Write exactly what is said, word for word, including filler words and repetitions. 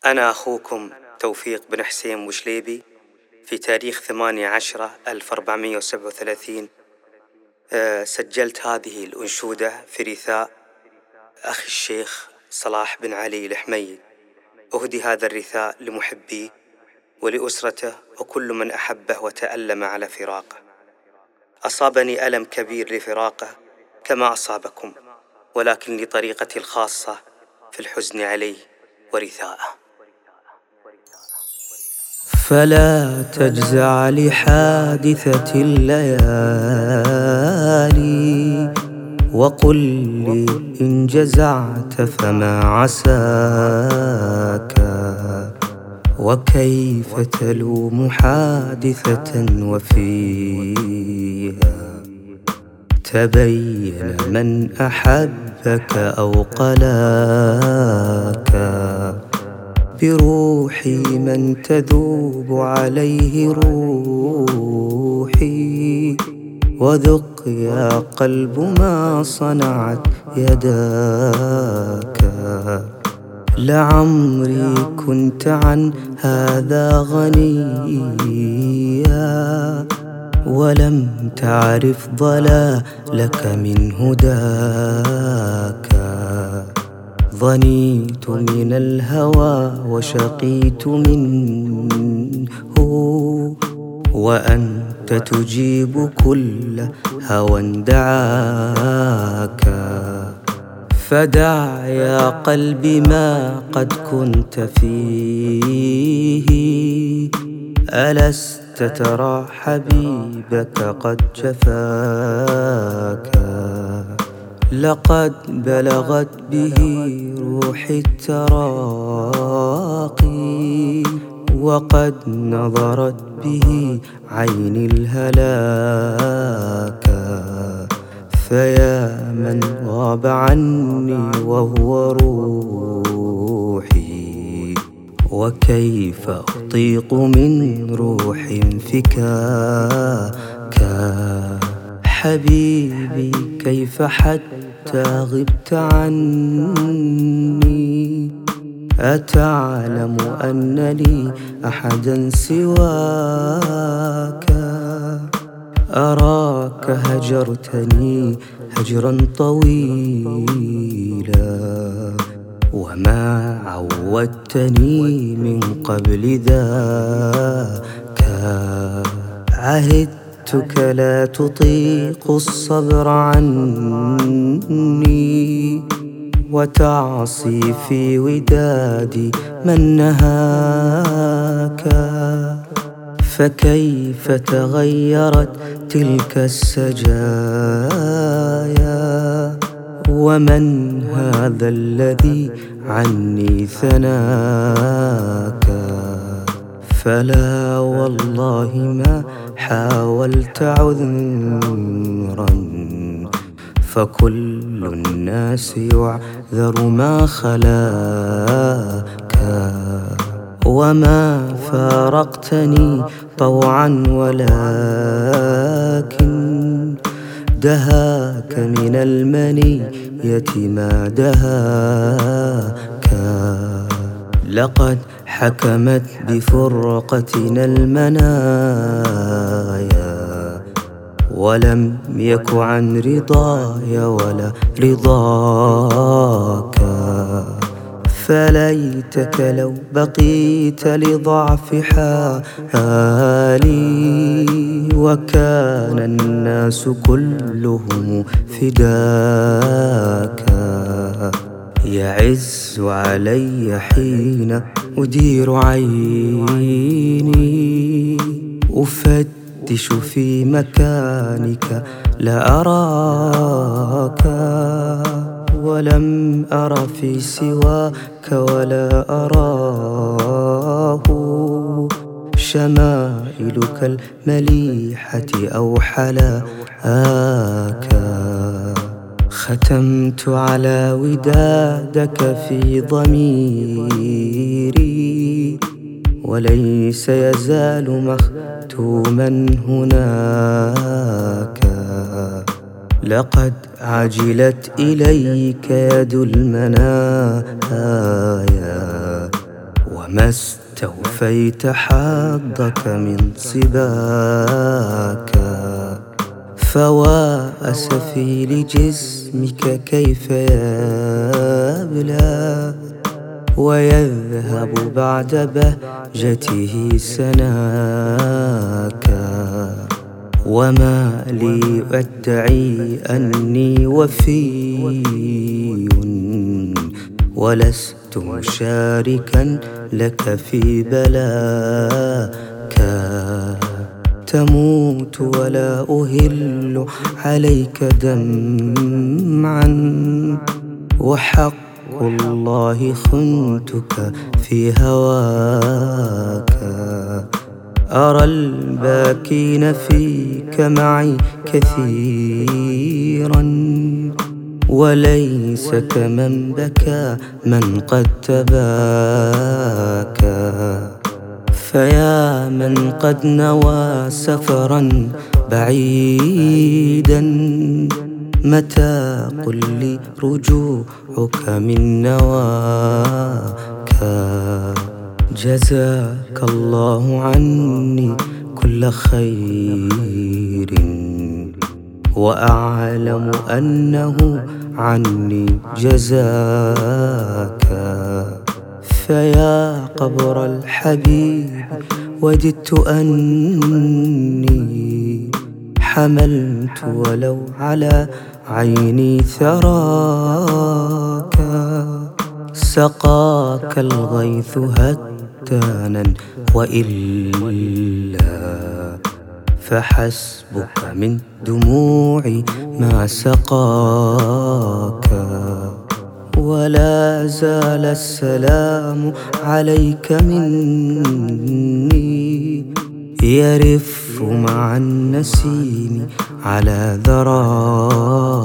أنا أخوكم توفيق بن حسين بوشليبي. في تاريخ ثمانية عشرة ألف وأربعمائة وسبعة وثلاثين أه سجلت هذه الأنشودة في رثاء أخي الشيخ صلاح بن علي الحميد. أهدي هذا الرثاء لمحبيه ولأسرته وكل من أحبه وتألم على فراقه. أصابني ألم كبير لفراقه كما أصابكم، ولكن لطريقتي الخاصة في الحزن عليه ورثاءه. فلا تجزع لحادثة الليالي، وقل لي إن جزعت فما عساك. وكيف تلوم حادثة وفيها تبين من أحبك أو قلاك؟ بروحي من تذوب عليه روحي، وذق يا قلب ما صنعت يداك. لعمري كنت عن هذا غنيا، ولم تعرف ضلالك من هداك. ضنيت من الهوى وشقيت منه، وأنت تجيب كل هوى دعاك. فدع يا قلبي ما قد كنت فيه، ألست ترى حبيبك قد جفاك؟ لقد بلغت به روحي التراقي، وقد نظرت به عيني الهلاك. فيا من غاب عني وهو روحي، وكيف أطيق من روح فكاكا؟ حبيبي كيف حتى غبت عني؟ أتعلم أن لي أحدا سواك؟ أراك هجرتني هجرا طويلا، وما عودتني من قبل ذاك. عهدتك لا تطيق الصبر عني، وتعصي في ودادي من نهاك. فكيف تغيرت تلك السجايا؟ ومن هذا الذي عني ثناك؟ فلا والله ما حاولت عذرا، فكل الناس يعذر ما خلاك. وما فارقتني طوعا ولكن دهاك من المنية ما دهاك. لقد حكمت بفرقتنا المنايا، ولم يك عن رضاي ولا رضاك. فليتك لو بقيت لضعف حالي، وكان الناس كلهم فداك. يعز علي حين أدير عيني، أفتش في مكانك لا أراك. ولم أر في سواك ولا أراه شمائلك المليحة أو حلاك. ختمت على ودادك في ضميري، وليس يزال مختوما هناك. لقد عجلت إليك يد المنايا، وما استوفيت حظك من صباك، فوا أسفي لجسمك كيف يبلى ويذهب بعد بهجته سناك. وما لي أدعي أني وفي ولست مشاركا لك في بلاك. تموت ولا أهل عليك دمعا، وحق الله خنتك في هواك. أرى الباكين فيك معي كثيرا، وليس كمن بكى من قد تباكى. فيا من قد نوى سفرا بعيدا، متى قل لي رجوعك من نواك. جزاك الله عني كل خير، وأعلم أنه عني جزاك. فيا قبر الحبيب وددت أني حملت ولو على عيني ثراك. سقاك الغيث هتانا وإلا فحسبك من دموعي ما سقاك. ولا زال السلام عليك مني يرف مع النسيم على ذراك.